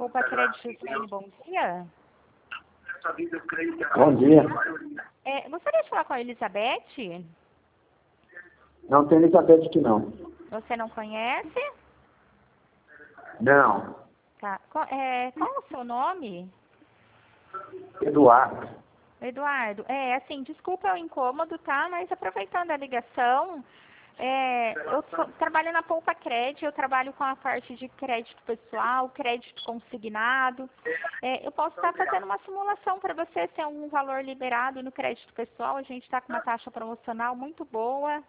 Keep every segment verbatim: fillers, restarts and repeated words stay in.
Poupa Crédito, Gislaine, bom dia. Bom dia. É, gostaria de falar com a Elizabeth? Não tem Elizabeth aqui, não. Você não conhece? Não. Tá. Qual é, qual é o seu nome? Eduardo. Eduardo, é assim, desculpa o incômodo, tá? Mas aproveitando a ligação, é, eu sou- trabalho na Poupa Crédito, eu trabalho com a parte de crédito pessoal, crédito consignado. É, eu posso estar fazendo uma simulação para você ter um valor liberado no crédito pessoal. A gente está com uma taxa promocional muito boa.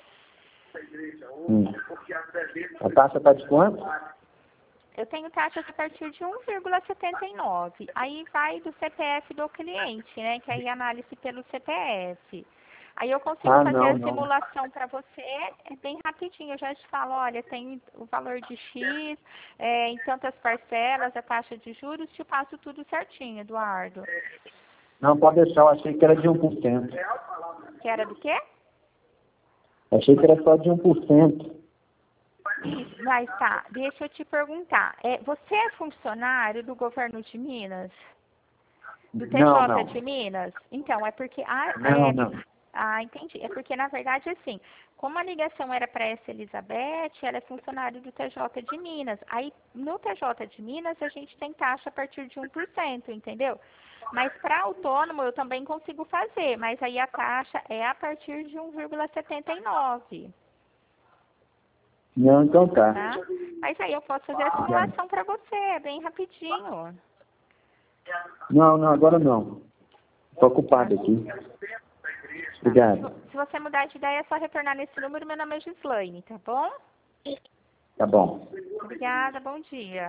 Hum. A taxa está de quanto? Eu tenho taxas a partir de um vírgula setenta e nove. Aí vai do C P F do cliente, né? Que aí é análise pelo C P F. Aí eu consigo Ah, fazer não, a não. simulação para você, é bem rapidinho. Eu já te falo, olha, tem o valor de X, é, em tantas parcelas, a taxa de juros, te passo tudo certinho, Eduardo. Não, pode deixar. Eu achei que era de um por cento. Que era do quê? Achei que era só de um por cento. Isso, mas tá, deixa eu te perguntar. É, você é funcionário do governo de Minas? Do Não, T J não. de Minas? Então, é porque... A, Não, é, não. ah, entendi. É porque, na verdade, assim, como a ligação era para essa Elizabeth, ela é funcionária do T J de Minas. Aí, no T J de Minas, a gente tem taxa a partir de um por cento, entendeu? Mas para autônomo, eu também consigo fazer, mas aí a taxa é a partir de um vírgula setenta e nove. Não, então tá. Tá? Mas aí eu posso fazer a simulação para você, é bem rapidinho. Não, não, agora não. Estou ocupado aqui. Obrigado. Se você mudar de ideia, é só retornar nesse número. Meu nome é Gislaine, tá bom? Tá bom. Obrigada, bom dia.